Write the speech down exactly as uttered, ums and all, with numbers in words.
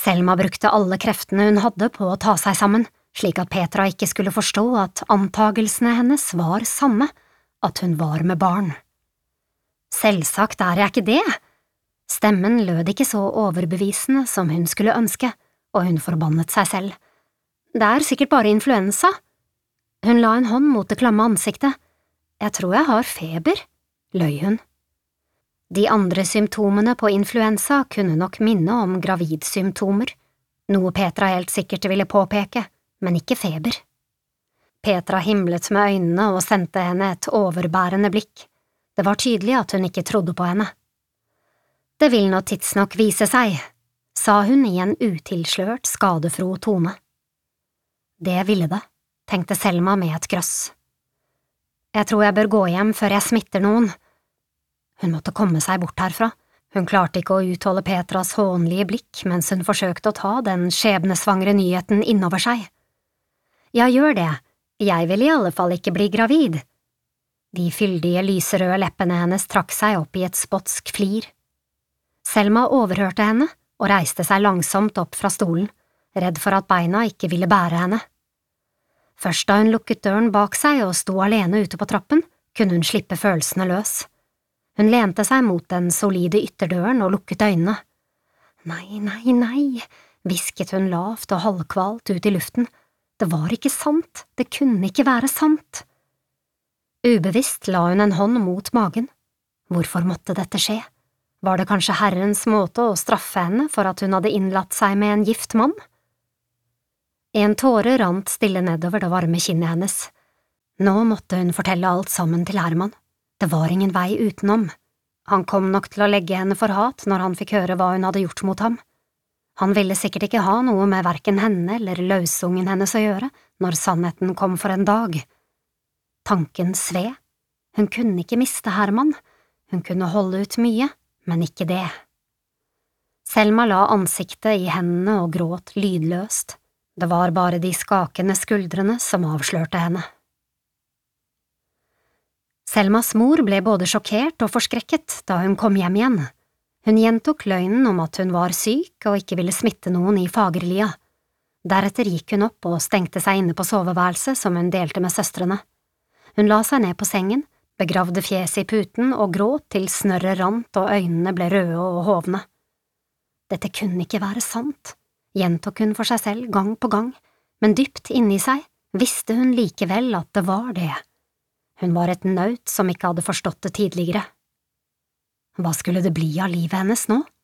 Selma brukte alle kreftene hun hadde på å ta seg sammen, slik at Petra ikke skulle forstå at antagelsene hennes var sanne, at hun var med barn. Selvsagt er jeg ikke det. Stemmen lød ikke så overbevisende som hun skulle ønske, og hun forbannet seg selv. Det er sikkert bare influensa. Hun la en hånd mot det klamme ansiktet. Jeg tror jeg har feber, løy hun. De andre symptomene på influensa kunne nok minne om gravidsymptomer, noe Petra helt sikkert ville påpeke, men ikke feber. Petra himlet med øynene og sendte henne et overbærende blikk. Det var tydelig at hun ikke trodde på henne. Det vil nå tidsnok vise seg, sa hun i en utilslørt, skadefro tone. Det ville det, tenkte Selma med et grøss. Jeg tror jeg bør gå hjem før jeg smitter noen. Hun måtte komme seg bort herfra. Hun klarte ikke å utholde Petras hånlige blikk mens hun forsøkte å ta den skjebnesvangre nyheten innover seg. Ja, gjør det. Jeg vil i alle fall ikke bli gravid. De fyldige, lyserøde leppene hennes trakk seg opp i et spotsk flir. Selma overhørte henne og reiste seg langsomt opp fra stolen, redd for at beina ikke ville bære henne. Først da hun lukket døren bak seg og sto alene ute på trappen, kunne hun slippe følelsene løs. Hun lente seg mot den solide ytterdøren og lukket øynene. Nei, nei, nei, hvisket hun lavt og halvkvalt ut i luften. Det var ikke sant, det kunne ikke være sant. Ubevisst la hun en hånd mot magen. Hvorfor måtte dette skje? Var det kanskje Herrens måte å straffe henne for at hun hadde innlatt seg med en gift mann? En tåre rant stille nedover det varme kinnet hennes. Nå måtte hun fortelle alt sammen til Herman. Det var ingen vei utenom. Han kom nok til å legge henne for hat når han fikk høre hva hun hadde gjort mot ham. Han ville sikkert ikke ha noe med hverken henne eller løsungen hennes å gjøre når sannheten kom for en dag. Tanken sved. Hun kunne ikke miste Herman. Hun kunne holde ut mye, men ikke det. Selma la ansiktet i hendene og gråt lydløst. Det var bare de skakende skuldrene som avslørte henne. Selmas mor ble både sjokkert og forskrekket da hun kom hjem igjen. Hun gjentok løgnen om at hun var syk og ikke ville smitte noen i Fagerlia. Deretter gikk hun opp og stengte seg inne på soveværelset som hun delte med søstrene. Hun la seg ned på sengen, begravde fjeset i puten og gråt til snørret rant og øynene ble røde og hovne. Dette kunne ikke være sant, gjentok hun for seg selv gang på gang, men dypt inni seg visste hun likevel at det var det. Hun var et naut som ikke hadde forstått det tidligere. Hva skulle det bli av livet hennes nå?